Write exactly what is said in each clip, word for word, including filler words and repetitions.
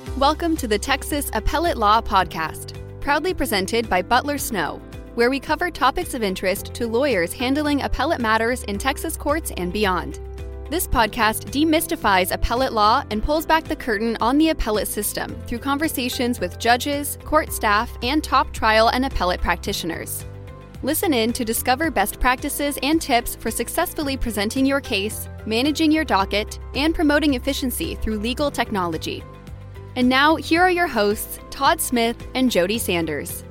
Welcome to the Texas Appellate Law Podcast, proudly presented by Butler Snow, where we cover topics of interest to lawyers handling appellate matters in Texas courts and beyond. This podcast demystifies appellate law and pulls back the curtain on the appellate system through conversations with judges, court staff, and top trial and appellate practitioners. Listen in to discover best practices and tips for successfully presenting your case, managing your docket, and promoting efficiency through legal technology. And now, here are your hosts, Todd Smith and Jody Sanders.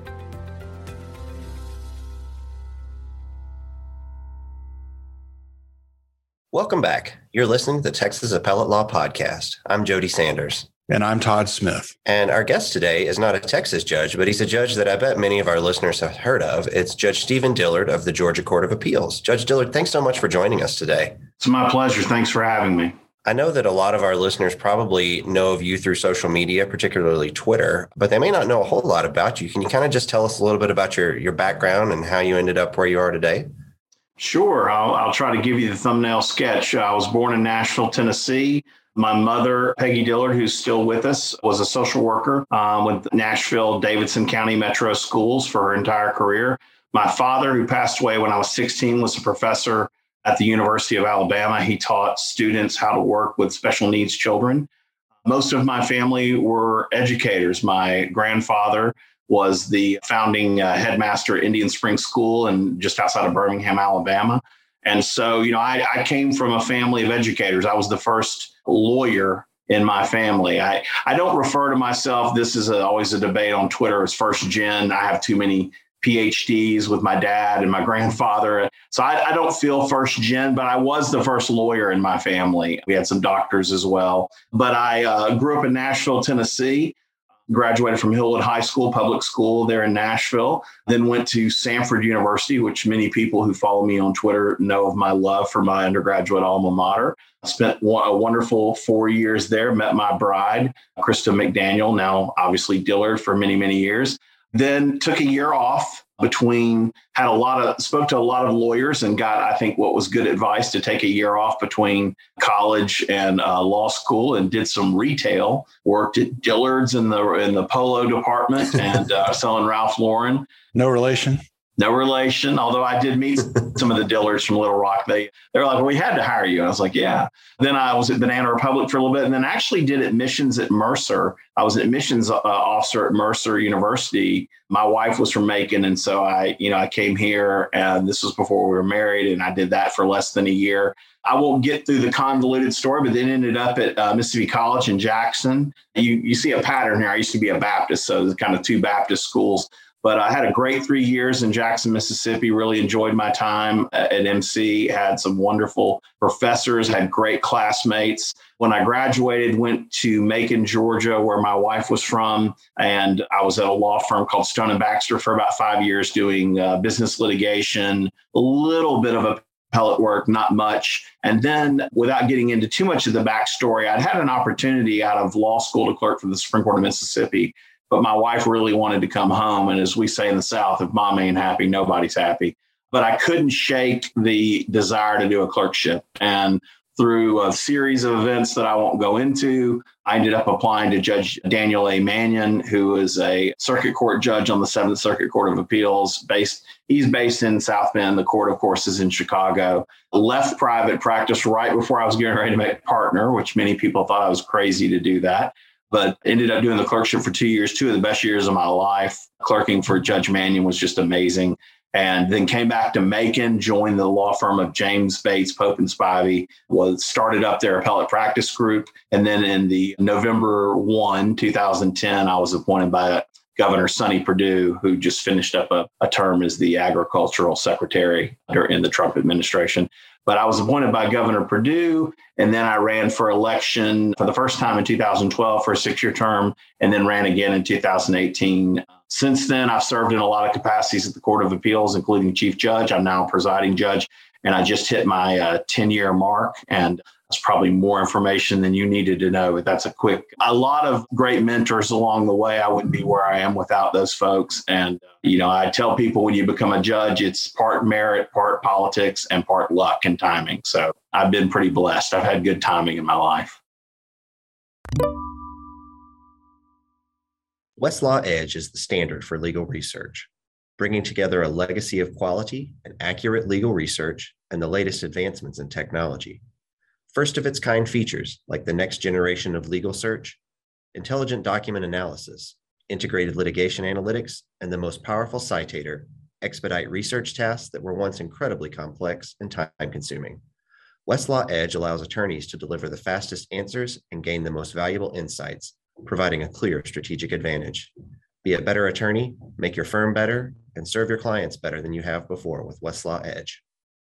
Welcome back. You're listening to the Texas Appellate Law Podcast. I'm Jody Sanders. And I'm Todd Smith. And our guest today is not a Texas judge, but he's a judge that I bet many of our listeners have heard of. It's Judge Stephen Dillard of the Georgia Court of Appeals. Judge Dillard, thanks so much for joining us today. It's my pleasure. Thanks for having me. I know that a lot of our listeners probably know of you through social media, particularly Twitter, but they may not know a whole lot about you. Can you kind of just tell us a little bit about your, your background and how you ended up where you are today? Sure. I'll, I'll try to give you the thumbnail sketch. I was born in Nashville, Tennessee. My mother, Peggy Dillard, who's still with us, was a social worker um, with Nashville Davidson County Metro Schools for her entire career. My father, who passed away when I was sixteen, was a professor at the University of Alabama. He taught students how to work with special needs children. Most of my family were educators. My grandfather was the founding uh, headmaster at Indian Springs School and just outside of Birmingham, Alabama. And so, you know, I, I came from a family of educators. I was the first lawyer in my family. I, I don't refer to myself, this is a, always a debate on Twitter, as first gen. I have too many P H Ds with my dad and my grandfather. So I, I don't feel first gen, but I was the first lawyer in my family. We had some doctors as well. But I uh, grew up in Nashville, Tennessee. Graduated from Hillwood High School, public school there in Nashville, then went to Samford University, which many people who follow me on Twitter know of my love for my undergraduate alma mater. Spent a wonderful four years there, met my bride, Krista McDaniel, now obviously Dillard, for many, many years. Then took a year off between, had a lot of, spoke to a lot of lawyers and got, I think, what was good advice to take a year off between college and uh, law school, and did some retail, worked at Dillard's in the in the polo department and uh, selling Ralph Lauren. No relation? No relation, although I did meet some of the Dillards from Little Rock. They they were like, well, we had to hire you. And I was like, yeah. Then I was at Banana Republic for a little bit, and then actually did admissions at Mercer. I was an admissions uh, officer at Mercer University. My wife was from Macon, and so I, you know, I came here, and this was before we were married, and I did that for less than a year. I won't get through the convoluted story, but then ended up at uh, Mississippi College in Jackson. You you see a pattern here. I used to be a Baptist, so there's kind of two Baptist schools. But I had a great three years in Jackson, Mississippi, really enjoyed my time at M C, had some wonderful professors, had great classmates. When I graduated, went to Macon, Georgia, where my wife was from. And I was at a law firm called Stone and Baxter for about five years doing uh, business litigation, a little bit of appellate work, not much. And then without getting into too much of the backstory, I'd had an opportunity out of law school to clerk for the Supreme Court of Mississippi. But my wife really wanted to come home. And as we say in the South, if mom ain't happy, nobody's happy. But I couldn't shake the desire to do a clerkship. And through a series of events that I won't go into, I ended up applying to Judge Daniel A. Mannion, who is a circuit court judge on the Seventh Circuit Court of Appeals. Based, he's based in South Bend. The court, of course, is in Chicago. Left private practice right before I was getting ready to make partner, which many people thought I was crazy to do that. But ended up doing the clerkship for two years, two of the best years of my life. Clerking for Judge Mannion was just amazing. And then came back to Macon, joined the law firm of James Bates, Pope and Spivey, was started up their appellate practice group. And then in the November first, two thousand ten, I was appointed by Governor Sonny Perdue, who just finished up a, a term as the agricultural secretary in the Trump administration. But I was appointed by Governor Perdue, and then I ran for election for the first time in two thousand twelve for a six-year term, and then ran again in two thousand eighteen. Since then, I've served in a lot of capacities at the Court of Appeals, including Chief Judge. I'm now a presiding judge, and I just hit my uh, ten-year mark, and that's probably more information than you needed to know, but that's a quick, a lot of great mentors along the way. I wouldn't be where I am without those folks. And, you know, I tell people when you become a judge, it's part merit, part politics, and part luck and timing. So I've been pretty blessed. I've had good timing in my life. Westlaw Edge is the standard for legal research, bringing together a legacy of quality and accurate legal research and the latest advancements in technology. First of its kind features like the next generation of legal search, intelligent document analysis, integrated litigation analytics, and the most powerful citator expedite research tasks that were once incredibly complex and time-consuming. Westlaw Edge allows attorneys to deliver the fastest answers and gain the most valuable insights, providing a clear strategic advantage. Be a better attorney, make your firm better, and serve your clients better than you have before with Westlaw Edge.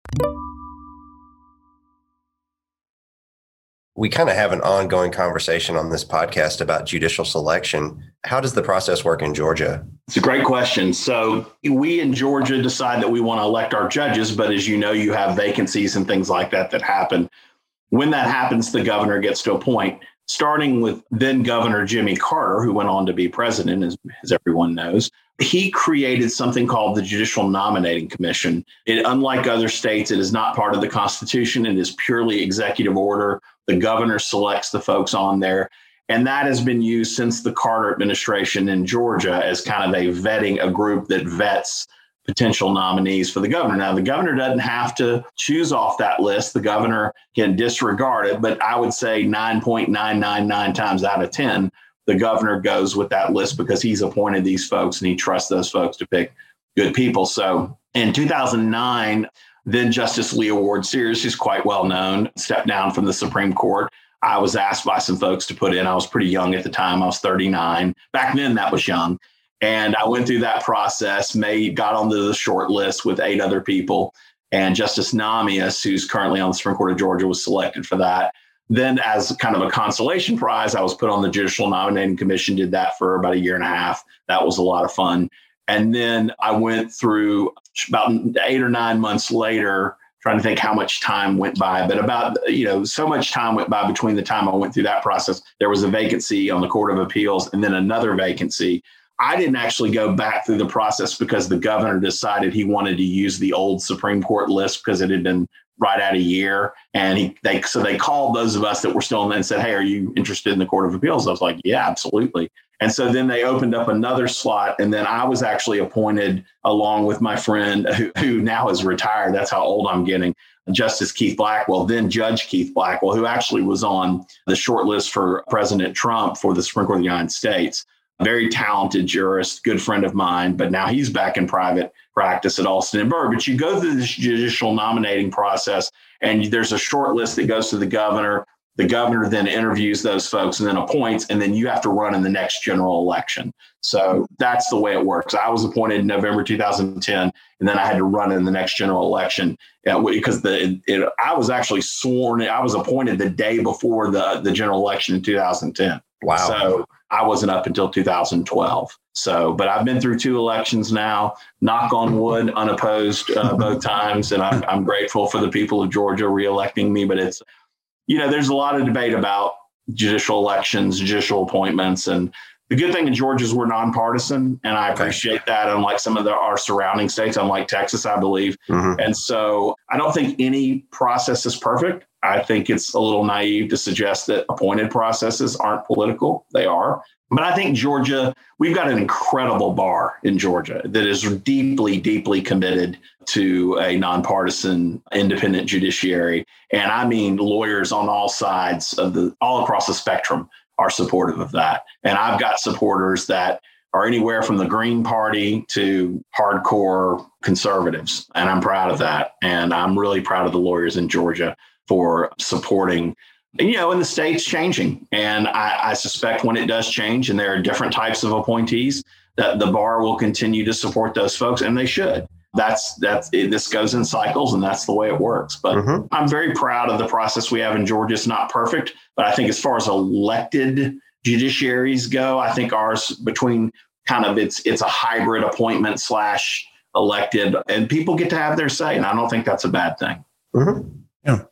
We kind of have an ongoing conversation on this podcast about judicial selection. How does the process work in Georgia? It's a great question. So we in Georgia decide that we want to elect our judges, but as you know, you have vacancies and things like that that happen. When that happens, the governor gets to appoint, starting with then Governor Jimmy Carter, who went on to be president, as, as everyone knows. He created something called the Judicial Nominating Commission. It, unlike other states, it is not part of the Constitution. It is purely executive order. The governor selects the folks on there. And that has been used since the Carter administration in Georgia as kind of a vetting, a group that vets potential nominees for the governor. Now, the governor doesn't have to choose off that list. The governor can disregard it, but I would say nine point nine nine nine times out of ten, the governor goes with that list because he's appointed these folks and he trusts those folks to pick good people. So in two thousand nine, then Justice Leah Ward Sears, who's quite well known, stepped down from the Supreme Court. I was asked by some folks to put in. I was pretty young at the time. I was thirty-nine. Back then, that was young. And I went through that process, made, got onto the short list with eight other people. And Justice Namias, who's currently on the Supreme Court of Georgia, was selected for that. Then as kind of a consolation prize, I was put on the Judicial Nominating Commission, did that for about a year and a half. That was a lot of fun. And then I went through about eight or nine months later, trying to think how much time went by, but about, you know, so much time went by between the time I went through that process. There was a vacancy on the Court of Appeals and then another vacancy. I didn't actually go back through the process because the governor decided he wanted to use the old Supreme Court list because it had been right at a year. And he, they, so they called those of us that were still in there and said, hey, are you interested in the Court of Appeals? I was like, yeah, absolutely. And so then they opened up another slot. And then I was actually appointed along with my friend who, who now is retired. That's how old I'm getting. Justice Keith Blackwell, then Judge Keith Blackwell, who actually was on the short list for President Trump for the Supreme Court of the United States. Very talented jurist, good friend of mine, but now he's back in private practice at Alston and Bird. But you go through this judicial nominating process, and there's a short list that goes to the governor. The governor then interviews those folks and then appoints, and then you have to run in the next general election. So that's the way it works. I was appointed in November two thousand ten, and then I had to run in the next general election because the it, I was actually sworn. I was appointed the day before the, the general election in two thousand ten. Wow. So I wasn't up until two thousand twelve. So, but I've been through two elections now, knock on wood, unopposed uh, both times. And I'm, I'm grateful for the people of Georgia reelecting me. But it's, you know, there's a lot of debate about judicial elections, judicial appointments. And the good thing in Georgia is we're nonpartisan. And I appreciate that. Unlike some of the, our surrounding states, unlike Texas, I believe. Mm-hmm. And so I don't think any process is perfect. I think it's a little naive to suggest that appointed processes aren't political. They are. But I think Georgia, we've got an incredible bar in Georgia that is deeply, deeply committed to a nonpartisan, independent judiciary. And I mean, lawyers on all sides of the, all across the spectrum are supportive of that. And I've got supporters that are anywhere from the Green Party to hardcore conservatives. And I'm proud of that. And I'm really proud of the lawyers in Georgia for supporting, you know, and the state's changing. And I, I suspect when it does change and there are different types of appointees, that the bar will continue to support those folks, and they should. That's that's it, this goes in cycles, and that's the way it works. But mm-hmm. I'm very proud of the process we have in Georgia. It's not perfect, but I think as far as elected judiciaries go, I think ours between kind of it's it's a hybrid appointment slash elected, and people get to have their say. And I don't think that's a bad thing. Mm-hmm. Yeah.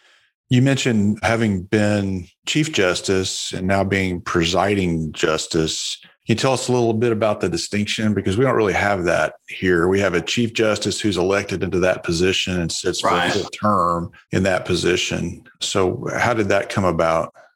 You mentioned having been Chief Justice and now being presiding justice. Can you tell us a little bit about the distinction? Because we don't really have that here. We have a Chief Justice who's elected into that position and sits for right. a full term in that position. So how did that come about?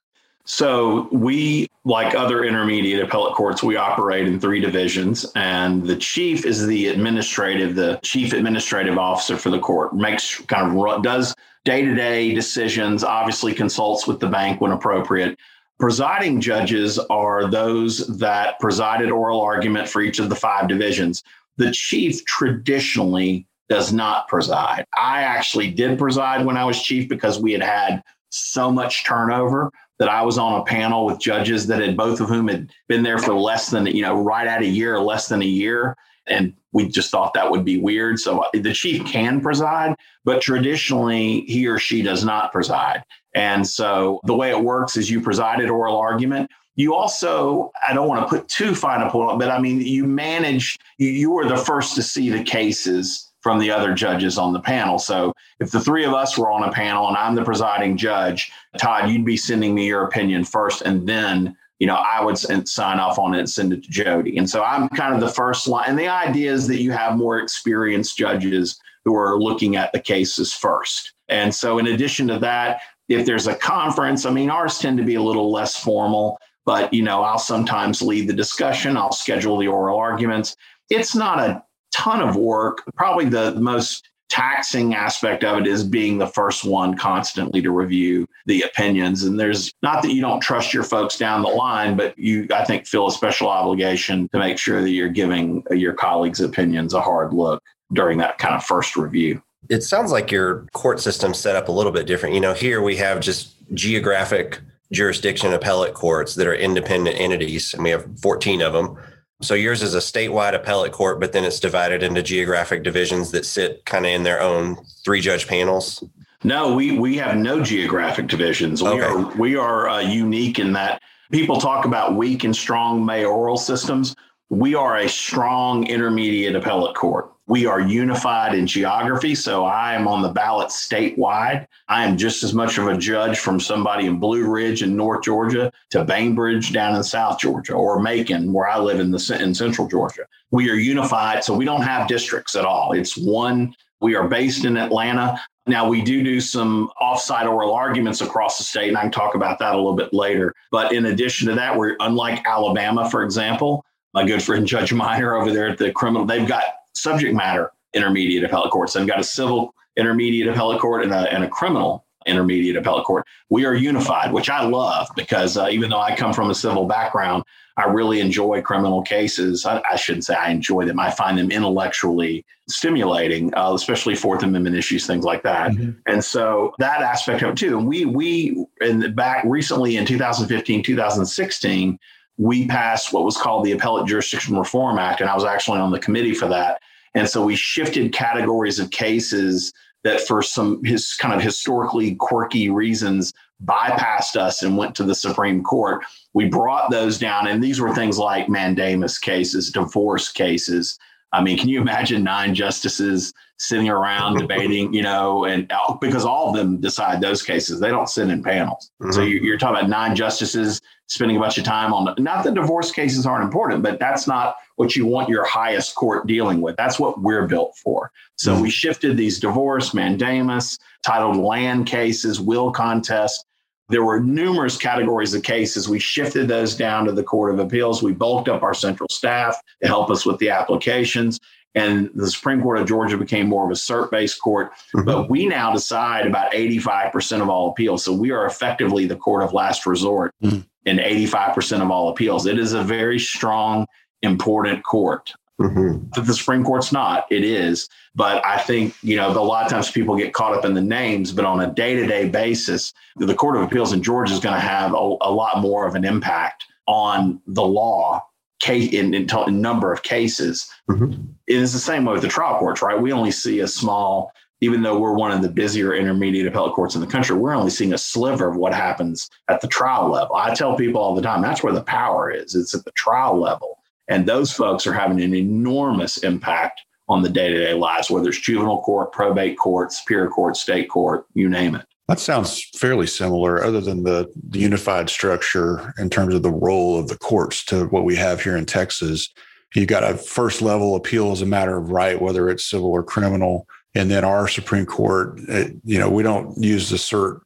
So we, like other intermediate appellate courts, we operate in three divisions, and the chief is the administrative, the chief administrative officer for the court, makes kind of does day-to-day decisions, obviously consults with the bank when appropriate. Presiding judges are those that presided oral argument for each of the five divisions. The chief traditionally does not preside. I actually did preside when I was chief because we had had so much turnover that I was on a panel with judges that had both of whom had been there for less than, you know, right at a year or less than a year. And we just thought that would be weird. So the chief can preside, but traditionally he or she does not preside. And so the way it works is you presided oral argument. You also, I don't want to put too fine a point on it, but I mean, you manage, you, you were the first to see the cases from the other judges on the panel. So if the three of us were on a panel and I'm the presiding judge, Todd, you'd be sending me your opinion first, and then, you know, I would sign off on it and send it to Jody. And so I'm kind of the first line. And the idea is that you have more experienced judges who are looking at the cases first. And so in addition to that, if there's a conference, I mean, ours tend to be a little less formal, but, you know, I'll sometimes lead the discussion. I'll schedule the oral arguments. It's not a ton of work. Probably the most taxing aspect of it is being the first one constantly to review the opinions. And there's not that you don't trust your folks down the line, but you, I think, feel a special obligation to make sure that you're giving your colleagues' opinions a hard look during that kind of first review. It sounds like your court system's set up a little bit different. You know, here we have just geographic jurisdiction appellate courts that are independent entities, and we have fourteen of them. So yours is a statewide appellate court, but then it's divided into geographic divisions that sit kind of in their own three-judge panels? No, we we have no geographic divisions. We Okay. are we are uh, unique in that people talk about weak and strong mayoral systems. We are a strong intermediate appellate court. We are unified in geography, so I am on the ballot statewide. I am just as much of a judge from somebody in Blue Ridge in North Georgia to Bainbridge down in South Georgia, or Macon, where I live in the in Central Georgia. We are unified, so we don't have districts at all. It's one. We are based in Atlanta. Now, we do do some off-site oral arguments across the state, and I can talk about that a little bit later. But in addition to that, we're unlike Alabama, for example. My good friend Judge Minor over there at the criminal, they've got subject matter intermediate appellate courts. They've got a civil intermediate appellate court and a, and a criminal intermediate appellate court. We are unified, which I love because uh, even though I come from a civil background, I really enjoy criminal cases. I, I shouldn't say I enjoy them. I find them intellectually stimulating, uh, especially Fourth Amendment issues, things like that. Mm-hmm. And so that aspect of it too. And we, we in the back recently in two thousand fifteen, two thousand sixteen, we passed what was called the Appellate Jurisdiction Reform Act, and I was actually on the committee for that. And so we shifted categories of cases that for some his kind of historically quirky reasons bypassed us and went to the Supreme Court. We brought those down, and these were things like mandamus cases, divorce cases. I mean, can you imagine nine justices sitting around debating, you know, and because all of them decide those cases, they don't sit in panels. Mm-hmm. So you're talking about nine justices spending a bunch of time on, not that divorce cases aren't important, but that's not what you want your highest court dealing with. That's what we're built for. So mm-hmm. we shifted these divorce, mandamus, titled land cases, will contest. There were numerous categories of cases. We shifted those down to the Court of Appeals. We bulked up our central staff to help us with the applications. And the Supreme Court of Georgia became more of a cert-based court. Mm-hmm. But we now decide about eighty-five percent of all appeals. So we are effectively the court of last resort mm-hmm. in eighty-five percent of all appeals. It is a very strong, important court. Mm-hmm. That the Supreme Court's not, it is. But I think, you know, a lot of times people get caught up in the names, but on a day-to-day basis, the Court of Appeals in Georgia is going to have a, a lot more of an impact on the law case in, in, in number of cases. Mm-hmm. It is the same way with the trial courts, right? We only see a small, even though we're one of the busier intermediate appellate courts in the country, we're only seeing a sliver of what happens at the trial level. I tell people all the time, that's where the power is. It's at the trial level. And those folks are having an enormous impact on the day-to-day lives, whether it's juvenile court, probate court, superior court, state court, you name it. That sounds fairly similar, other than the, the unified structure in terms of the role of the courts to what we have here in Texas. You got a first level appeal as a matter of right, whether it's civil or criminal. And then our Supreme Court, it, you know, we don't use the cert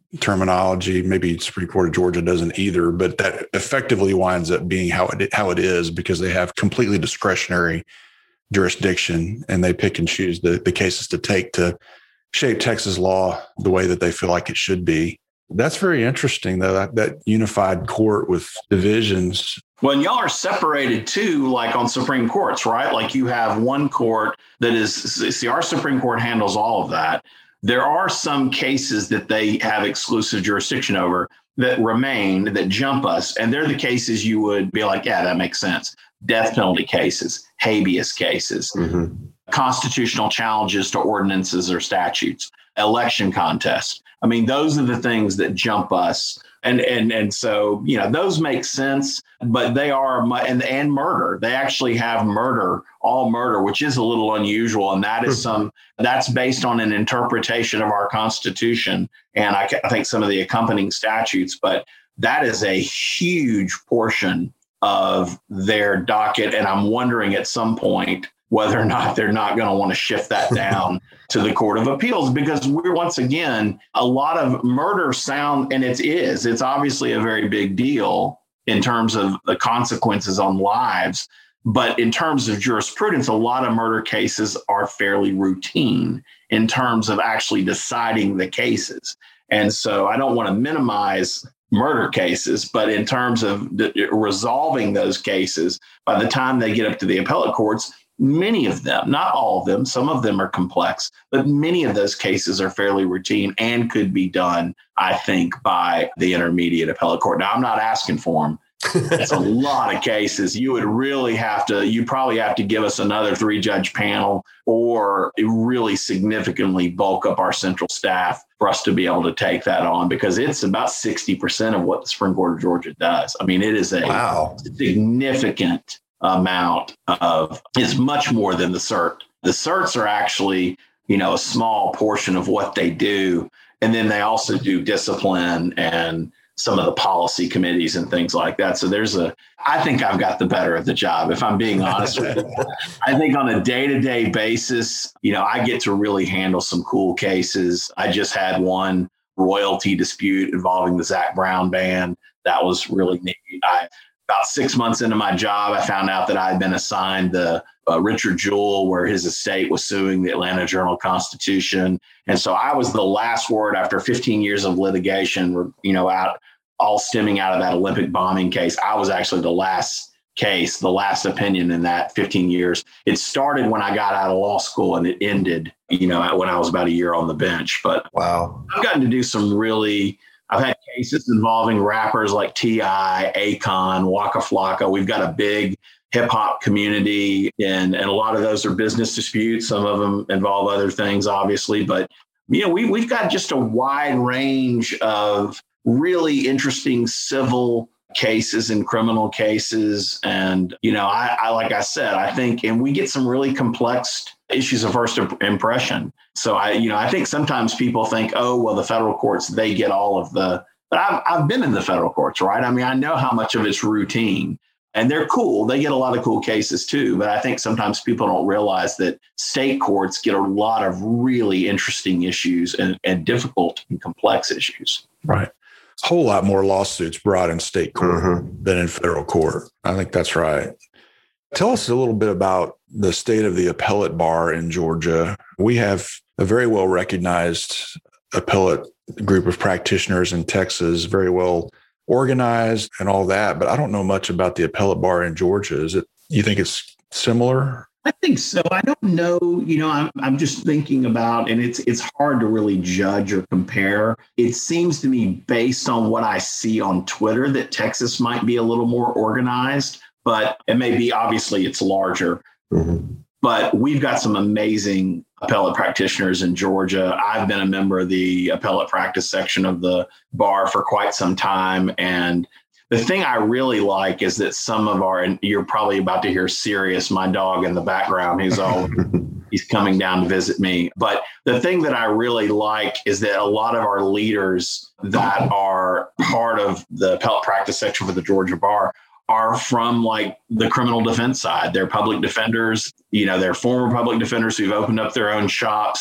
terminology. Maybe Supreme Court of Georgia doesn't either, but that effectively winds up being how it how it is because they have completely discretionary jurisdiction and they pick and choose the, the cases to take to shape Texas law the way that they feel like it should be. That's very interesting, though, that, that unified court with divisions. Well, and y'all are separated too, like on Supreme Courts, right? Like you have one court that is, see, our Supreme Court handles all of that. There are some cases that they have exclusive jurisdiction over that remain, that jump us. And they're the cases you would be like, yeah, that makes sense. Death penalty cases, habeas cases, mm-hmm. constitutional challenges to ordinances or statutes, election contests. I mean, those are the things that jump us. And and and so, you know, those make sense, but they are, and, and murder. They actually have murder, all murder, which is a little unusual. And that is some, that's based on an interpretation of our Constitution. And I, I think some of the accompanying statutes, but that is a huge portion of their docket. And I'm wondering at some point whether or not they're not going to want to shift that down to the Court of Appeals, because we're, once again, a lot of murder sound, and it is, it's obviously a very big deal in terms of the consequences on lives. But in terms of jurisprudence, a lot of murder cases are fairly routine in terms of actually deciding the cases. And so I don't want to minimize murder cases, but in terms of the, resolving those cases, by the time they get up to the appellate courts, many of them, not all of them, some of them are complex, but many of those cases are fairly routine and could be done, I think, by the intermediate appellate court. Now, I'm not asking for them. It's a lot of cases. You would really have to, you probably have to give us another three judge panel or really significantly bulk up our central staff for us to be able to take that on, because it's about sixty percent of what the Supreme Court of Georgia does. I mean, it is a wow. significant amount of, it's much more than the cert. The certs are actually, you know, a small portion of what they do. And then they also do discipline and some of the policy committees and things like that. So there's a, I think I've got the better of the job, if I'm being honest with you. I think on a day-to-day basis, you know, I get to really handle some cool cases. I just had one royalty dispute involving the Zac Brown band. That was really neat. I, about six months into my job, I found out that I had been assigned the uh, Richard Jewell, where his estate was suing the Atlanta Journal-Constitution. And so I was the last word after fifteen years of litigation, you know, out all stemming out of that Olympic bombing case. I was actually the last case, the last opinion in that fifteen years. It started when I got out of law school and it ended, you know, when I was about a year on the bench. But wow, I've gotten to do some really, I've had cases involving rappers like T I, Akon, Waka Flocka. We've got a big hip hop community, and, and a lot of those are business disputes. Some of them involve other things, obviously. But, you know, we, we've got just a wide range of really interesting civil cases and criminal cases. And, you know, I, I like I said, I think, and we get some really complex issues of first impression. So I, you know, I think sometimes people think, oh, well, the federal courts, they get all of the, but I've, I've been in the federal courts, right? I mean, I know how much of it's routine and they're cool. They get a lot of cool cases too. But I think sometimes people don't realize that state courts get a lot of really interesting issues and, and difficult and complex issues. Right. A whole lot more lawsuits brought in state court mm-hmm. than in federal court. I think that's right. Tell us a little bit about the state of the appellate bar in Georgia. We have a very well recognized appellate group of practitioners in Texas, very well organized and all that, but I don't know much about the appellate bar in Georgia. Is it, you think it's similar? I think so. I don't know. You know, I'm I'm just thinking about, and it's it's hard to really judge or compare. It seems to me, based on what I see on Twitter, that Texas might be a little more organized, but it may be, obviously it's larger. Mm-hmm. But we've got some amazing appellate practitioners in Georgia. I've been a member of the appellate practice section of the bar for quite some time. And the thing I really like is that some of our, and you're probably about to hear Sirius, my dog in the background, he's all, he's coming down to visit me. But the thing that I really like is that a lot of our leaders that are part of the appellate practice section for the Georgia bar are from like the criminal defense side. They're public defenders, you know, they're former public defenders who've opened up their own shops.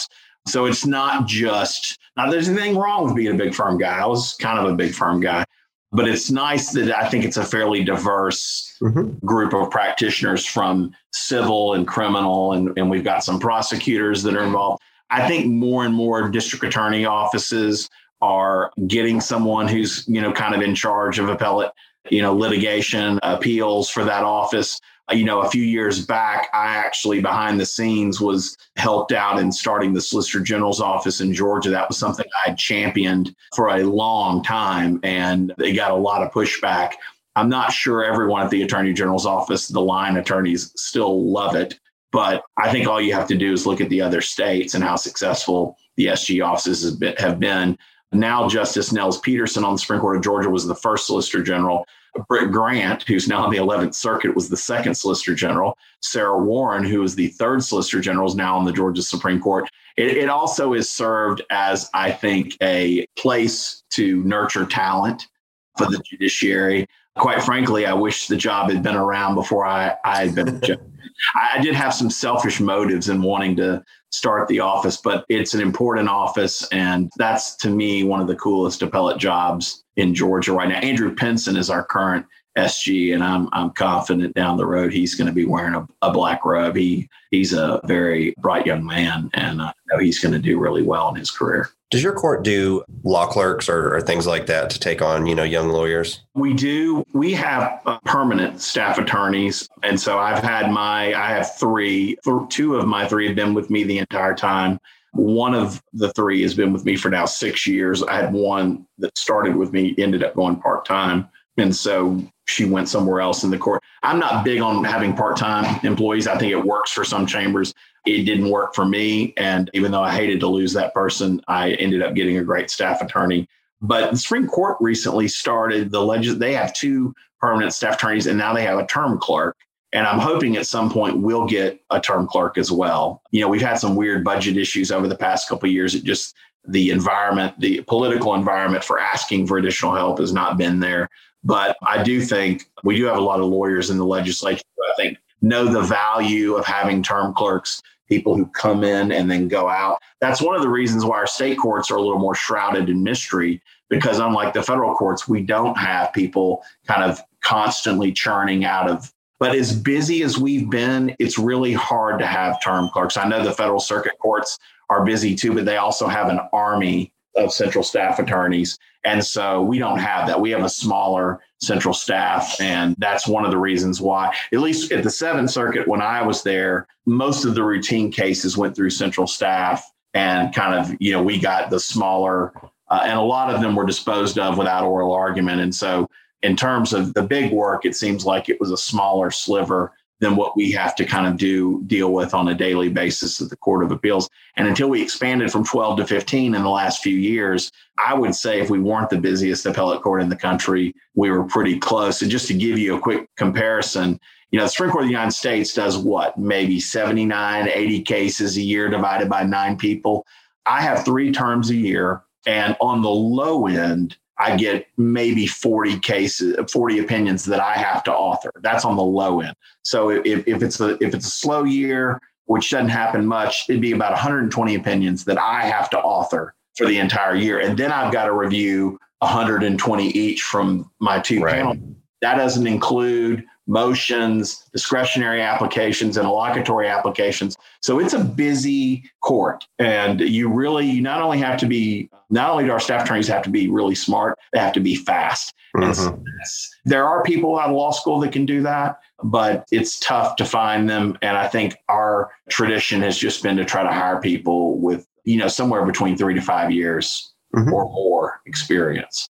So it's not just, now there's anything wrong with being a big firm guy. I was kind of a big firm guy, but it's nice that I think it's a fairly diverse mm-hmm. group of practitioners from civil and criminal, and, and we've got some prosecutors that are involved. I think more and more district attorney offices are getting someone who's, you know, kind of in charge of appellate, you know, litigation appeals for that office. You know, a few years back, I actually behind the scenes was helped out in starting the Solicitor General's office in Georgia. That was something I had championed for a long time, and they got a lot of pushback. I'm not sure everyone at the Attorney General's office, the line attorneys, still love it. But I think all you have to do is look at the other states and how successful the S G offices have been. Now, Justice Nels Peterson on the Supreme Court of Georgia was the first Solicitor General. Britt Grant, who's now on the eleventh Circuit, was the second Solicitor General. Sarah Warren, who is the third Solicitor General, is now on the Georgia Supreme Court. It, it also is served as, I think, a place to nurture talent for the judiciary. Quite frankly, I wish the job had been around before I, I had been a judge. I did have some selfish motives in wanting to start the office, but it's an important office. And that's, to me, one of the coolest appellate jobs in Georgia right now. Andrew Pinson is our current S G, and I'm I'm confident down the road he's going to be wearing a, a black robe. He he's a very bright young man, and I know he's going to do really well in his career. Does your court do law clerks or, or things like that to take on, you know, young lawyers? We do. We have uh, permanent staff attorneys. And so I've had my, I have three, th- two of my three have been with me the entire time. One of the three has been with me for now six years. I had one that started with me, ended up going part-time. And so she went somewhere else in the court. I'm not big on having part-time employees. I think it works for some chambers. It didn't work for me. And even though I hated to lose that person, I ended up getting a great staff attorney. But the Supreme Court recently started the legis. They have two permanent staff attorneys, and now they have a term clerk. And I'm hoping at some point we'll get a term clerk as well. You know, we've had some weird budget issues over the past couple of years. It just, the environment, the political environment for asking for additional help has not been there. But I do think we do have a lot of lawyers in the legislature who I think know the value of having term clerks, people who come in and then go out. That's one of the reasons why our state courts are a little more shrouded in mystery, because unlike the federal courts, we don't have people kind of constantly churning out of. But as busy as we've been, it's really hard to have term clerks. I know the federal circuit courts are busy too, but they also have an army of central staff attorneys. And so we don't have that. We have a smaller central staff. And that's one of the reasons why, at least at the Seventh Circuit, when I was there, most of the routine cases went through central staff, and kind of, you know, we got the smaller, uh, and a lot of them were disposed of without oral argument. And so in terms of the big work, it seems like it was a smaller sliver than what we have to kind of do deal with on a daily basis at the Court of Appeals. And until we expanded from twelve to fifteen in the last few years, I would say if we weren't the busiest appellate court in the country, we were pretty close. And just to give you a quick comparison, you know, the Supreme Court of the United States does what, maybe seventy-nine, eighty cases a year divided by nine people. I have three terms a year, and on the low end, I get maybe forty cases, forty opinions that I have to author. That's on the low end. So if, if it's a if it's a slow year, which doesn't happen much, it'd be about one hundred twenty opinions that I have to author for the entire year. And then I've got to review one hundred twenty each from my two right. panels. That doesn't include motions, discretionary applications, and interlocutory applications. So it's a busy court. And you really, you not only have to be, not only do our staff attorneys have to be really smart, they have to be fast. Mm-hmm. And there are people out of law school that can do that, but it's tough to find them. And I think our tradition has just been to try to hire people with, you know, somewhere between three to five years mm-hmm. or more experience.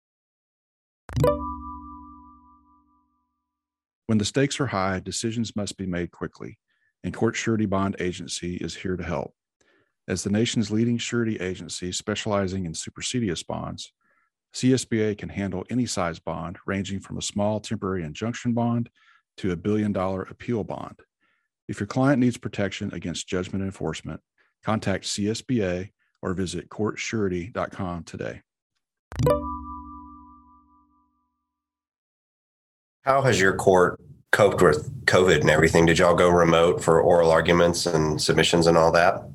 When the stakes are high, decisions must be made quickly, and Court Surety Bond Agency is here to help. As the nation's leading surety agency specializing in supersedious bonds, C S B A can handle any size bond, ranging from a small temporary injunction bond to a billion-dollar appeal bond. If your client needs protection against judgment enforcement, contact C S B A or visit court surety dot com today. How has your court coped with COVID and everything? Did y'all go remote for oral arguments and submissions and all that?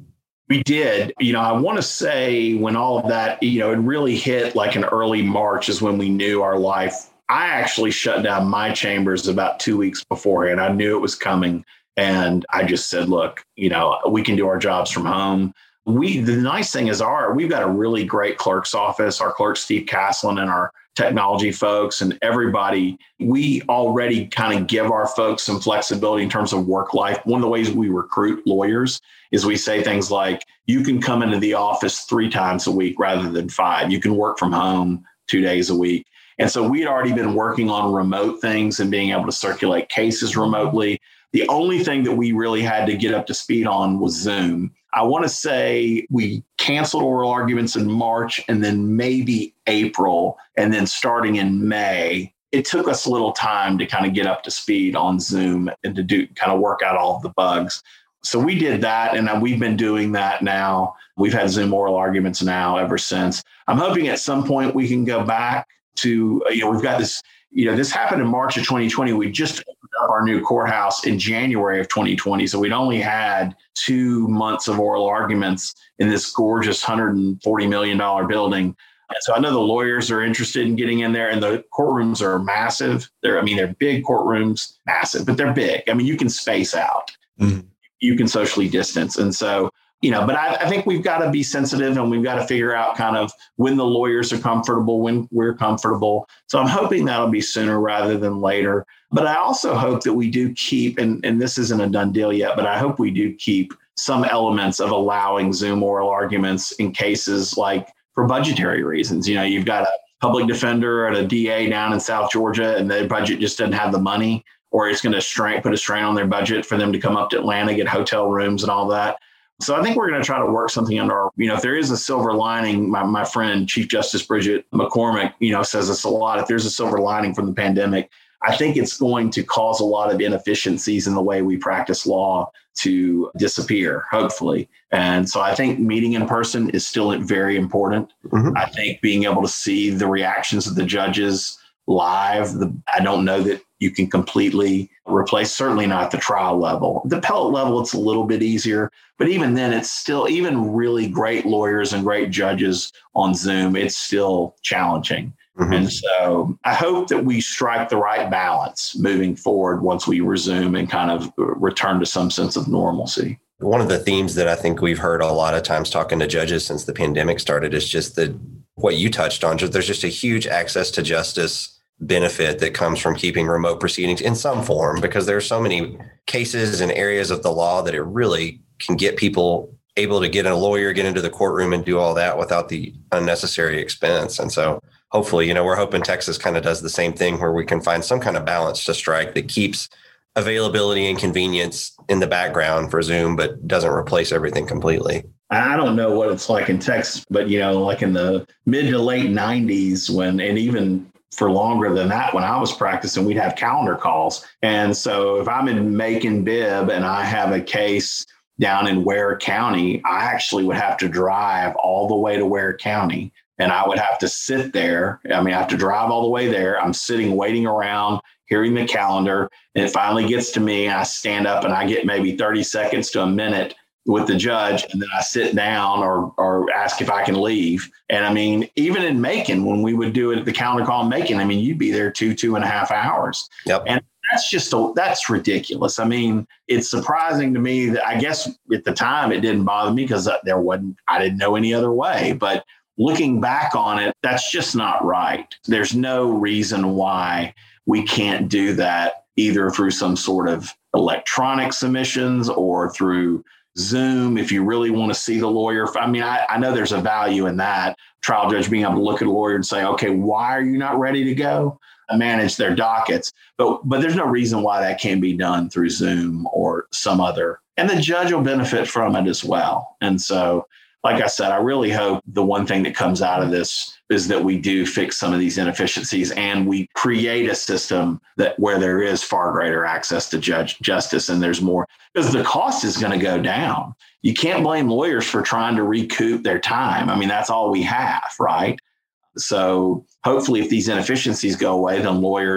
We did. You know, I want to say when all of that, you know, it really hit like in early March is when we knew our life. I actually shut down my chambers about two weeks beforehand. I knew it was coming. And I just said, look, you know, we can do our jobs from home. We, the nice thing is our, we've got a really great clerk's office, our clerk, Steve Caslin, and our technology folks and everybody. We already kind of give our folks some flexibility in terms of work life. One of the ways we recruit lawyers is we say things like, you can come into the office three times a week rather than five. You can work from home two days a week. And so we'd already been working on remote things and being able to circulate cases remotely. The only thing that we really had to get up to speed on was Zoom. I want to say we canceled oral arguments in March and then maybe April. And then starting in May, it took us a little time to kind of get up to speed on Zoom and to do kind of work out all of the bugs. So we did that, and we've been doing that now. We've had Zoom oral arguments now ever since. I'm hoping at some point we can go back to, you know, we've got this, you know, this happened in March of twenty twenty. We just opened up our new courthouse in January of twenty twenty. So we'd only had two months of oral arguments in this gorgeous one hundred forty million dollars building. And so I know the lawyers are interested in getting in there, and the courtrooms are massive. They're, I mean, they're big courtrooms, massive, but they're big. I mean, you can space out. Mm-hmm. You can socially distance. And so, you know, but I, I think we've got to be sensitive, and we've got to figure out kind of when the lawyers are comfortable, when we're comfortable. So I'm hoping that'll be sooner rather than later. But I also hope that we do keep, and, and this isn't a done deal yet, but I hope we do keep some elements of allowing Zoom oral arguments in cases like for budgetary reasons. You know, you've got a public defender and a D A down in South Georgia, and their budget just doesn't have the money, or it's going to strain, put a strain on their budget for them to come up to Atlanta, get hotel rooms and all that. So I think we're going to try to work something under our, you know, if there is a silver lining, my, my friend, Chief Justice Bridget McCormick, you know, says this a lot. If there's a silver lining from the pandemic, I think it's going to cause a lot of inefficiencies in the way we practice law to disappear, hopefully. And so I think meeting in person is still very important. Mm-hmm. I think being able to see the reactions of the judges live, the, I don't know that you can completely replace, certainly not at the trial level. The appellate level, it's a little bit easier, but even then it's still, even really great lawyers and great judges on Zoom, it's still challenging. Mm-hmm. And so I hope that we strike the right balance moving forward once we resume and kind of return to some sense of normalcy. One of the themes that I think we've heard a lot of times talking to judges since the pandemic started is just that what you touched on, there's just a huge access to justice benefit that comes from keeping remote proceedings in some form, because there are so many cases and areas of the law that it really can get people able to get a lawyer, get into the courtroom and do all that without the unnecessary expense. And so hopefully, you know, we're hoping Texas kind of does the same thing where we can find some kind of balance to strike that keeps availability and convenience in the background for Zoom, but doesn't replace everything completely. I don't know what it's like in Texas, but, you know, like in the mid to late nineties when, and even for longer than that, when I was practicing, we'd have calendar calls. And so if I'm in Macon Bibb and I have a case down in Ware County, I actually would have to drive all the way to Ware County. And I would have to sit there. I mean, I have to drive all the way there. I'm sitting, waiting around, hearing the calendar. And it finally gets to me. And I stand up and I get maybe thirty seconds to a minute with the judge. And then I sit down or or ask if I can leave. And I mean, even in Macon, when we would do it at the calendar call in Macon, I mean, you'd be there two, two and a half hours. Yep. And that's just, a, that's ridiculous. I mean, it's surprising to me that I guess at the time it didn't bother me because there wasn't, I didn't know any other way. But looking back on it, that's just not right. There's no reason why we can't do that either through some sort of electronic submissions or through Zoom. If you really want to see the lawyer, I mean, I, I know there's a value in that. Trial judge being able to look at a lawyer and say, okay, why are you not ready to go? And manage their dockets. But but there's no reason why that can't be done through Zoom or some other. And the judge will benefit from it as well. And so, like I said, I really hope the one thing that comes out of this is that we do fix some of these inefficiencies and we create a system that where there is far greater access to judge justice and there's more, because the cost is going to go down. You can't blame lawyers for trying to recoup their time. I mean, that's all we have, right? So hopefully if these inefficiencies go away, then lawyers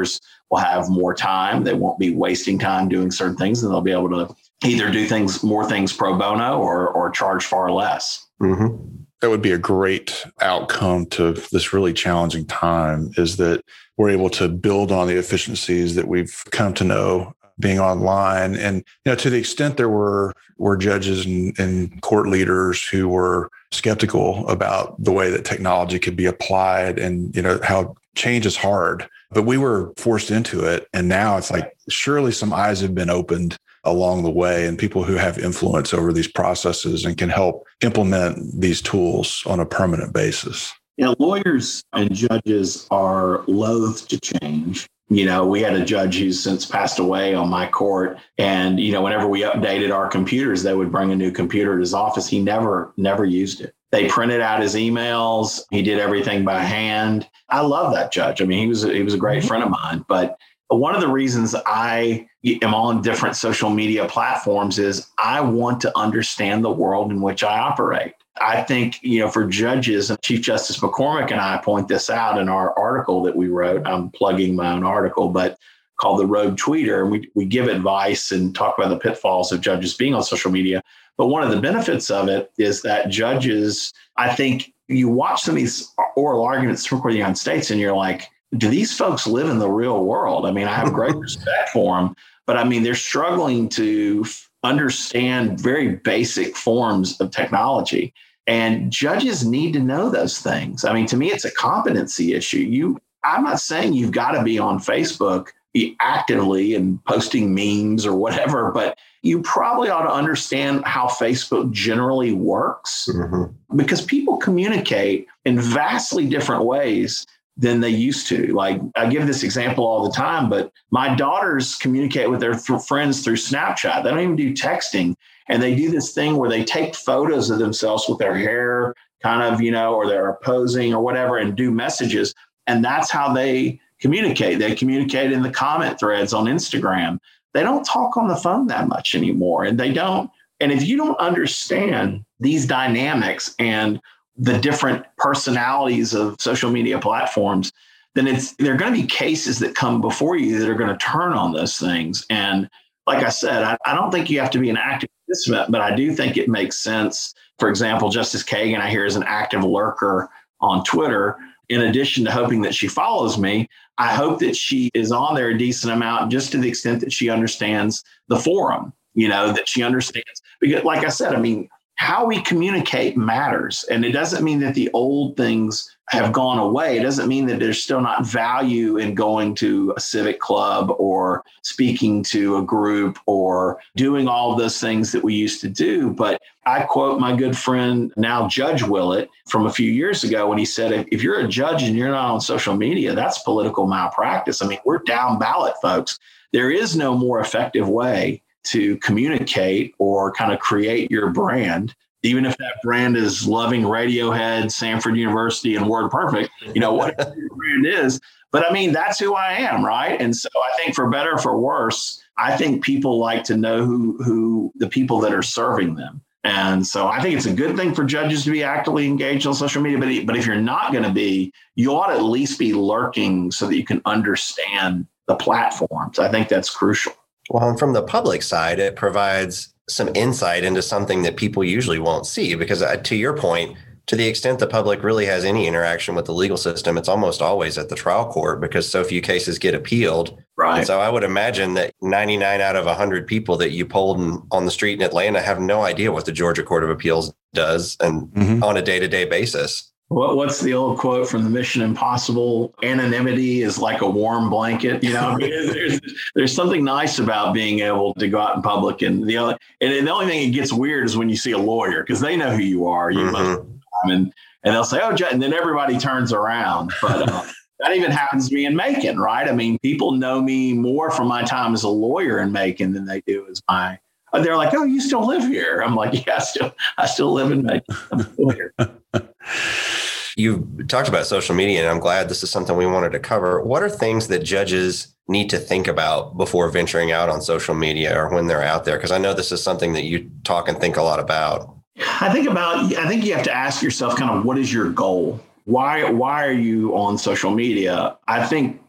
will have more time. They won't be wasting time doing certain things, and they'll be able to either do things, more things pro bono or, or charge far less. Mm-hmm. That would be a great outcome to this really challenging time, is that we're able to build on the efficiencies that we've come to know being online. And, you know, to the extent there were, were judges and, and court leaders who were skeptical about the way that technology could be applied and, you know, how change is hard, but we were forced into it. And now it's like, surely some eyes have been opened along the way, and people who have influence over these processes and can help implement these tools on a permanent basis. You know, lawyers and judges are loath to change. You know, we had a judge who's since passed away on my court. And, you know, whenever we updated our computers, they would bring a new computer to his office. He never, never used it. They printed out his emails. He did everything by hand. I love that judge. I mean, he was, he was a great friend of mine. But one of the reasons I am on different social media platforms is I want to understand the world in which I operate. I think, you know, for judges, and Chief Justice McCormick and I point this out in our article that we wrote. I'm plugging my own article, but called The Rogue Tweeter. And we, we give advice and talk about the pitfalls of judges being on social media. But one of the benefits of it is that judges, I think you watch some of these oral arguments from the United States and you're like, do these folks live in the real world? I mean, I have great respect for them, but I mean, they're struggling to understand very basic forms of technology. And judges need to know those things. I mean, to me, it's a competency issue. You, I'm not saying you've got to be on Facebook be actively and posting memes or whatever, but you probably ought to understand how Facebook generally works, mm-hmm. because people communicate in vastly different ways than they used to. Like, I give this example all the time, but my daughters communicate with their th- friends through Snapchat. They don't even do texting. And they do this thing where they take photos of themselves with their hair kind of, you know, or they're posing or whatever and do messages. And that's how they communicate. They communicate in the comment threads on Instagram. They don't talk on the phone that much anymore. And they don't. And if you don't understand these dynamics and the different personalities of social media platforms, then it's there are going to be cases that come before you that are going to turn on those things. And like I said, I, I don't think you have to be an active participant, but I do think it makes sense. For example, Justice Kagan, I hear, is an active lurker on Twitter. In addition to hoping that she follows me, I hope that she is on there a decent amount, just to the extent that she understands the forum, you know, that she understands. Because like I said, I mean, how we communicate matters. And it doesn't mean that the old things have gone away. It doesn't mean that there's still not value in going to a civic club or speaking to a group or doing all of those things that we used to do. But I quote my good friend, now Judge Willett, from a few years ago when he said, if, if you're a judge and you're not on social media, that's political malpractice. I mean, we're down ballot, folks. There is no more effective way to communicate or kind of create your brand, even if that brand is loving Radiohead, Sanford University, and WordPerfect, you know, whatever your brand is. But I mean, that's who I am, right? And so I think for better or for worse, I think people like to know who who the people that are serving them. And so I think it's a good thing for judges to be actively engaged on social media. But, but if you're not going to be, you ought to at least be lurking so that you can understand the platforms. I think that's crucial. Well, and from the public side, it provides some insight into something that people usually won't see, because uh, to your point, to the extent the public really has any interaction with the legal system, it's almost always at the trial court because so few cases get appealed. Right. And so I would imagine that ninety-nine out of one hundred people that you polled in, on the street in Atlanta have no idea what the Georgia Court of Appeals does and mm-hmm. on a day-to-day basis. What, what's the old quote from the Mission Impossible? Anonymity is like a warm blanket. You know, I mean, there's there's something nice about being able to go out in public, and the only and the only thing that gets weird is when you see a lawyer because they know who you are. You mm-hmm. most of the time, and and they'll say, "Oh," and then everybody turns around. But uh, that even happens to me in Macon, right? I mean, people know me more from my time as a lawyer in Macon than they do as my. They're like, "Oh, you still live here?" I'm like, "Yeah, I still I still live in Macon. I'm still here." You talked about social media, and I'm glad this is something we wanted to cover. What are things that judges need to think about before venturing out on social media or when they're out there? Because I know this is something that you talk and think a lot about. I think about, I think you have to ask yourself kind of what is your goal? Why, why are you on social media? I think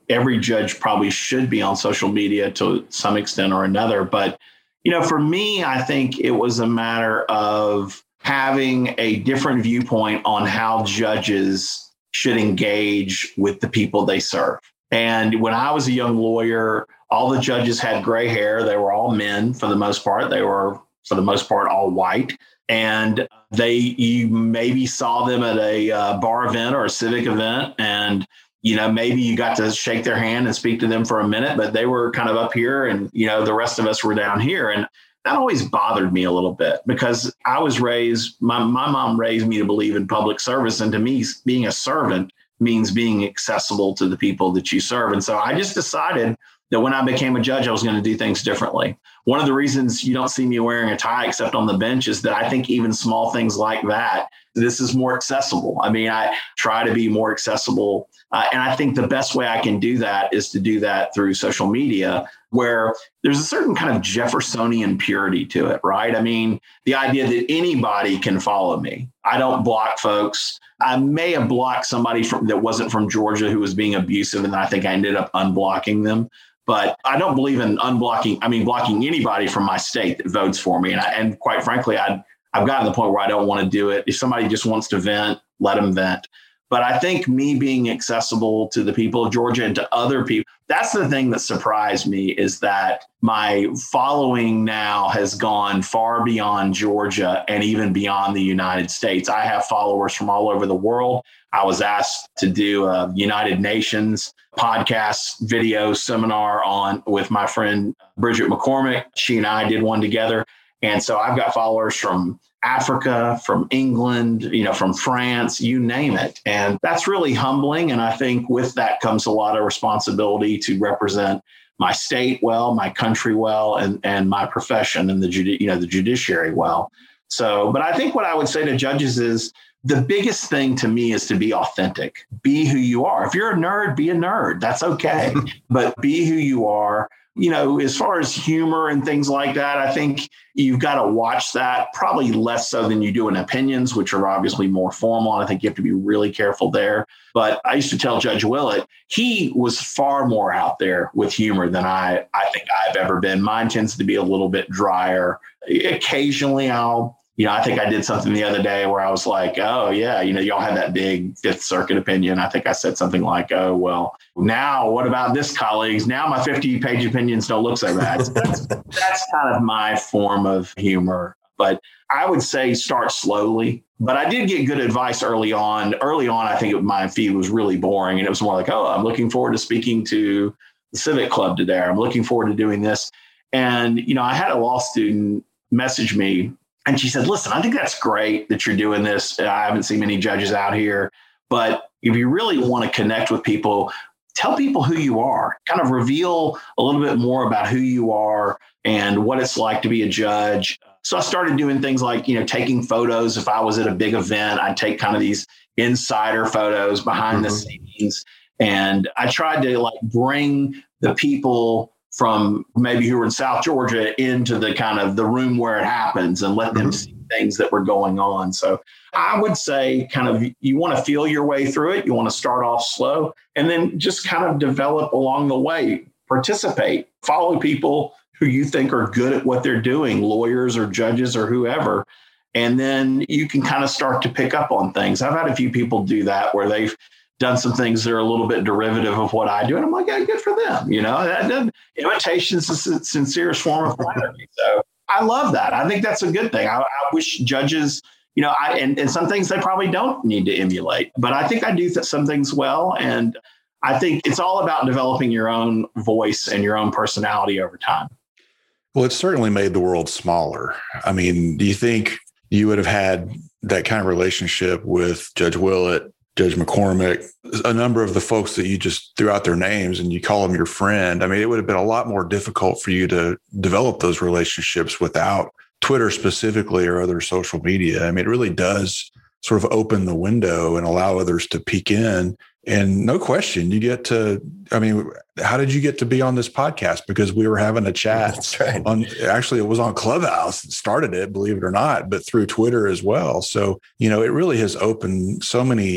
every judge probably should be on social media to some extent or another. But, you know, for me, I think it was a matter of having a different viewpoint on how judges should engage with the people they serve. And when I was a young lawyer, all the judges had gray hair. They were all men for the most part. They were, for the most part, all white. And they, you maybe saw them at a uh, bar event or a civic event. And, you know, maybe you got to shake their hand and speak to them for a minute, but they were kind of up here and, you know, the rest of us were down here. And that always bothered me a little bit because I was raised, my, my mom raised me to believe in public service. And to me, being a servant means being accessible to the people that you serve. And so I just decided that when I became a judge, I was going to do things differently. One of the reasons you don't see me wearing a tie except on the bench is that I think even small things like that, this is more accessible. I mean, I try to be more accessible. Uh, and I think the best way I can do that is to do that through social media, where there's a certain kind of Jeffersonian purity to it, right? I mean, the idea that anybody can follow me. I don't block folks. I may have blocked somebody from that wasn't from Georgia who was being abusive, and I think I ended up unblocking them. But I don't believe in unblocking, I mean, blocking anybody from my state that votes for me. And, I, and quite frankly, I'd, I've gotten to the point where I don't want to do it. If somebody just wants to vent, let them vent. But I think me being accessible to the people of Georgia and to other people, that's the thing that surprised me, is that my following now has gone far beyond Georgia and even beyond the United States. I have followers from all over the world. I was asked to do a United Nations podcast video seminar on with my friend Bridget McCormick. She and I did one together. And so I've got followers from Africa, from England, you know, from France, you name it. And that's really humbling. And I think with that comes a lot of responsibility to represent my state well, my country well, and, and my profession and the, judi- you know, the judiciary well. So, but I think what I would say to judges is the biggest thing to me is to be authentic, be who you are. If you're a nerd, be a nerd. That's okay. But be who you are. You know, as far as humor and things like that, I think you've got to watch that probably less so than you do in opinions, which are obviously more formal. And I think you have to be really careful there. But I used to tell Judge Willett, he was far more out there with humor than I, I think I've ever been. Mine tends to be a little bit drier. Occasionally I'll, you know, I think I did something the other day where I was like, oh, yeah, you know, y'all had that big Fifth Circuit opinion. I think I said something like, oh, well, now what about this, colleagues? Now my fifty page opinions don't look so bad. So that's, that's kind of my form of humor. But I would say start slowly. But I did get good advice early on. Early on, I think my feed was really boring. And it was more like, oh, I'm looking forward to speaking to the Civic Club today. I'm looking forward to doing this. And, you know, I had a law student message me. And she said, listen, I think that's great that you're doing this. I haven't seen many judges out here. But if you really want to connect with people, tell people who you are, kind of reveal a little bit more about who you are and what it's like to be a judge. So I started doing things like, you know, taking photos. If I was at a big event, I'd take kind of these insider photos behind mm-hmm. the scenes. And I tried to like bring the people from maybe who were in South Georgia into the kind of the room where it happens and let them mm-hmm. see things that were going on. So I would say kind of you want to feel your way through it. You want to start off slow and then just kind of develop along the way, participate, follow people who you think are good at what they're doing, lawyers or judges or whoever. And then you can kind of start to pick up on things. I've had a few people do that where they've done some things that are a little bit derivative of what I do. And I'm like, yeah, good for them. You know, that, that, imitation is the sincerest form of flattery. So I love that. I think that's a good thing. I, I wish judges, you know, I and, and some things they probably don't need to emulate, but I think I do th- some things well. And I think it's all about developing your own voice and your own personality over time. Well, it's certainly made the world smaller. I mean, do you think you would have had that kind of relationship with Judge Willett, Judge McCormick, a number of the folks that you just threw out their names and you call them your friend? I mean, it would have been a lot more difficult for you to develop those relationships without Twitter specifically or other social media. I mean, it really does sort of open the window and allow others to peek in. And no question, you get to, I mean, how did you get to be on this podcast? Because we were having a chat. That's right. on, actually, it was on Clubhouse that started it, believe it or not, but through Twitter as well. So, you know, it really has opened so many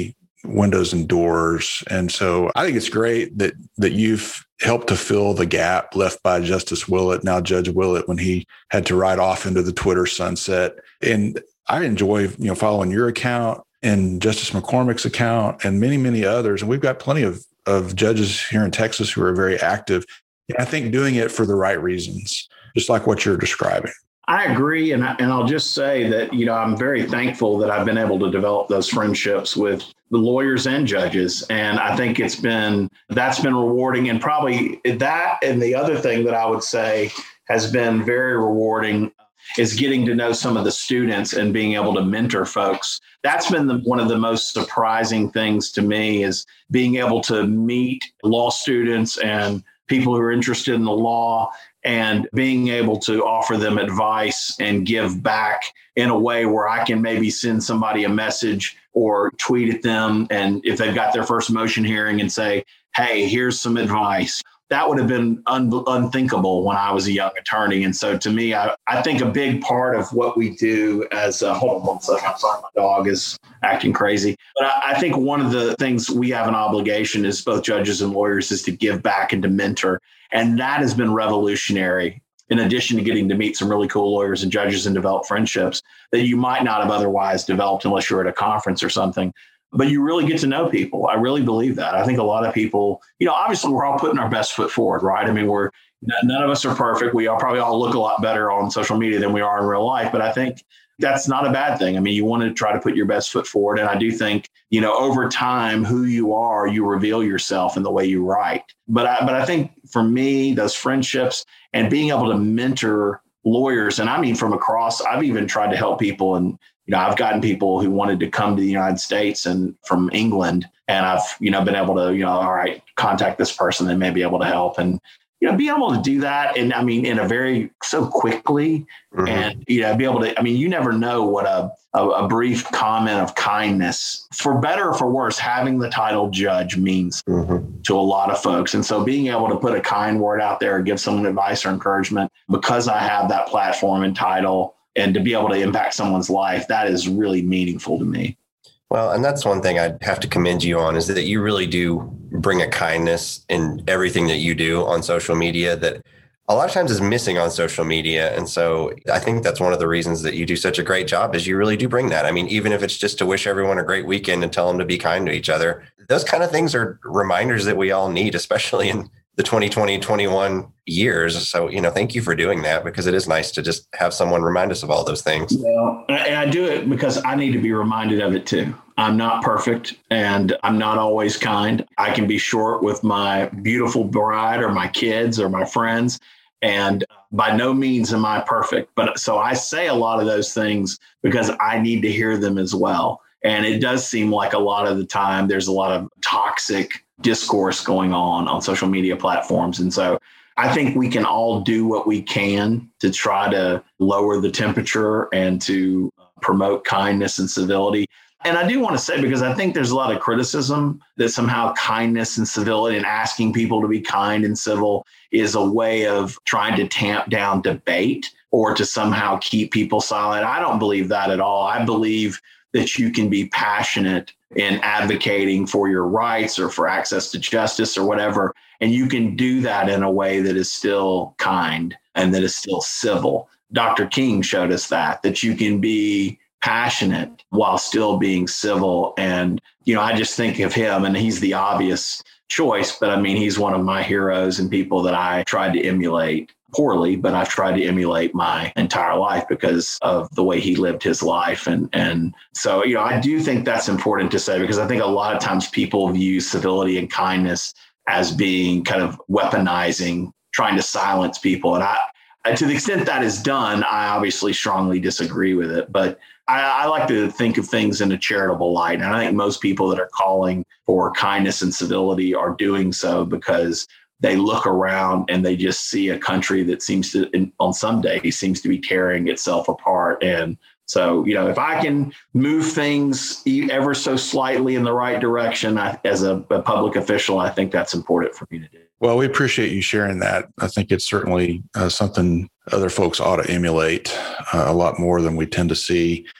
windows and doors. And so I think it's great that that you've helped to fill the gap left by Justice Willett, now Judge Willett, when he had to ride off into the Twitter sunset. And I enjoy, you know, following your account and Justice McCormick's account and many, many others. And we've got plenty of, of judges here in Texas who are very active. And I think doing it for the right reasons, just like what you're describing. I agree. And, I, and I'll just say that, you know, I'm very thankful that I've been able to develop those friendships with the lawyers and judges. And I think it's been, that's been rewarding. And probably that, and the other thing that I would say has been very rewarding is getting to know some of the students and being able to mentor folks. That's been the, one of the most surprising things to me, is being able to meet law students and people who are interested in the law and being able to offer them advice and give back in a way where I can maybe send somebody a message or tweet at them. And if they've got their first motion hearing, and say, hey, here's some advice. That would have been un- unthinkable when I was a young attorney. And so to me, I, I think a big part of what we do as a, hold on one second, I'm sorry, my dog is acting crazy. But I, I think one of the things we have an obligation as both judges and lawyers is to give back and to mentor. And that has been revolutionary, in addition to getting to meet some really cool lawyers and judges and develop friendships that you might not have otherwise developed unless you're at a conference or something. But you really get to know people. I really believe that. I think a lot of people, you know, obviously we're all putting our best foot forward, right? I mean, we're none of us are perfect. We all probably all look a lot better on social media than we are in real life. But I think that's not a bad thing. I mean, you want to try to put your best foot forward. And I do think, you know, over time, who you are, you reveal yourself in the way you write. But I, but I think for me, those friendships and being able to mentor lawyers, and I mean, from across, I've even tried to help people. And, you know, I've gotten people who wanted to come to the United States and from England, and I've, you know, been able to, you know, all right, contact this person, they may be able to help. And, you know, be able to do that. And I mean, in a very, so quickly, mm-hmm. and, you know, be able to, I mean, you never know what a, a, a brief comment of kindness, for better or for worse, having the title judge means mm-hmm. to a lot of folks. And so being able to put a kind word out there, or give someone advice or encouragement because I have that platform and title, and to be able to impact someone's life, that is really meaningful to me. Well, and that's one thing I'd have to commend you on, is that you really do bring a kindness in everything that you do on social media that a lot of times is missing on social media. And so I think that's one of the reasons that you do such a great job, is you really do bring that. I mean, even if it's just to wish everyone a great weekend and tell them to be kind to each other, those kind of things are reminders that we all need, especially in the twenty twenty, twenty-one years. So, you know, thank you for doing that, because it is nice to just have someone remind us of all those things. Well, and I do it because I need to be reminded of it too. I'm not perfect, and I'm not always kind. I can be short with my beautiful bride or my kids or my friends. And by no means am I perfect. But so I say a lot of those things because I need to hear them as well. And it does seem like a lot of the time there's a lot of toxic discourse going on on social media platforms. And so I think we can all do what we can to try to lower the temperature and to promote kindness and civility. And I do want to say, because I think there's a lot of criticism that somehow kindness and civility and asking people to be kind and civil is a way of trying to tamp down debate or to somehow keep people silent. I don't believe that at all. I believe that you can be passionate in advocating for your rights or for access to justice or whatever. And you can do that in a way that is still kind and that is still civil. Doctor King showed us that, that you can be passionate while still being civil. And, you know, I just think of him, and he's the obvious choice, but I mean, he's one of my heroes and people that I tried to emulate poorly, but I've tried to emulate my entire life because of the way he lived his life. And, and so, you know, I do think that's important to say, because I think a lot of times people view civility and kindness as being kind of weaponizing, trying to silence people. And I, to the extent that is done, I obviously strongly disagree with it. But I, I like to think of things in a charitable light. And I think most people that are calling for kindness and civility are doing so because they look around and they just see a country that seems to, in, on some days, seems to be tearing itself apart. And so, you know, if I can move things ever so slightly in the right direction, I, as a, a public official, I think that's important for me to do. Well, we appreciate you sharing that. I think it's certainly uh, something other folks ought to emulate uh, a lot more than we tend to see.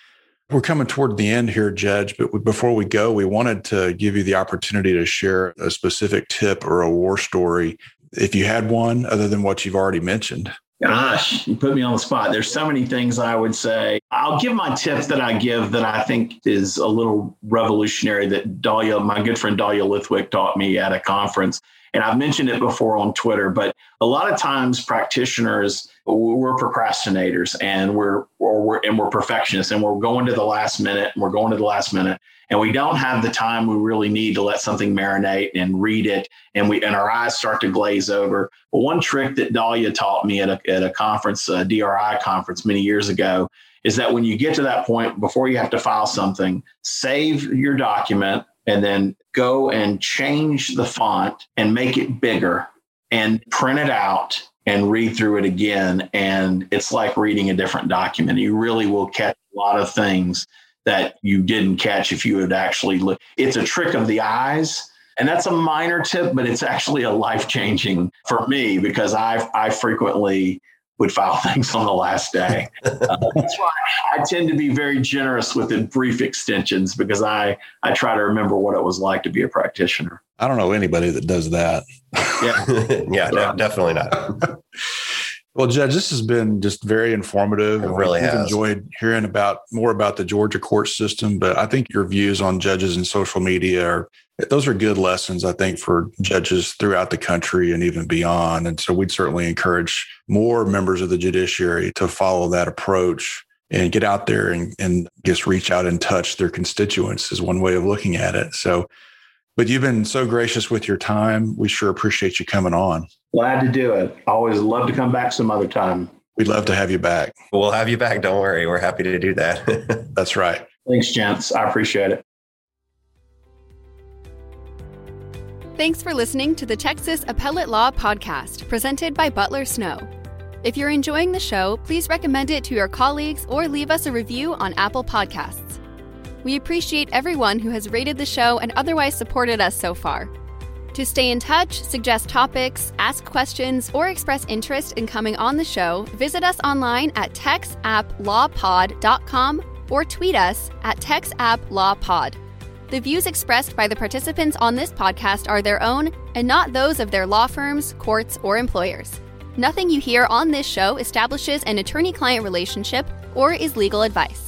We're coming toward the end here, Judge, but before we go, we wanted to give you the opportunity to share a specific tip or a war story, if you had one, other than what you've already mentioned. Gosh, you put me on the spot. There's so many things I would say. I'll give my tip that I give that I think is a little revolutionary that Dahlia, my good friend Dahlia Lithwick, taught me at a conference. And I've mentioned it before on Twitter, but a lot of times practitioners, we're procrastinators and we're, or we're and we're perfectionists and we're going to the last minute and we're going to the last minute and we don't have the time we really need to let something marinate and read it, and we and our eyes start to glaze over. But one trick that Dahlia taught me at a at a conference, a D R I conference many years ago, is that when you get to that point before you have to file something, save your document and then go and change the font and make it bigger and print it out and read through it again. And it's like reading a different document. You really will catch a lot of things that you didn't catch if you had actually looked. It's a trick of the eyes. And that's a minor tip, but it's actually a life-changing for me because I I frequently would file things on the last day. Uh, that's why I tend to be very generous with the brief extensions because I, I try to remember what it was like to be a practitioner. I don't know anybody that does that. Yeah, yeah, no, definitely not. Well, Judge, this has been just very informative. It really We've has. enjoyed hearing about more about the Georgia court system, but I think your views on judges and social media are those are good lessons, I think, for judges throughout the country and even beyond. And so we'd certainly encourage more members of the judiciary to follow that approach and get out there and, and just reach out and touch their constituents is one way of looking at it. So, but you've been so gracious with your time. We sure appreciate you coming on. Glad to do it. Always love to come back some other time. We'd love to have you back. We'll have you back. Don't worry. We're happy to do that. That's right. Thanks, gents. I appreciate it. Thanks for listening to the Texas Appellate Law Podcast, presented by Butler Snow. If you're enjoying the show, please recommend it to your colleagues or leave us a review on Apple Podcasts. We appreciate everyone who has rated the show and otherwise supported us so far. To stay in touch, suggest topics, ask questions, or express interest in coming on the show, visit us online at tex app law pod dot com or tweet us at tex app law pod. The views expressed by the participants on this podcast are their own and not those of their law firms, courts, or employers. Nothing you hear on this show establishes an attorney-client relationship or is legal advice.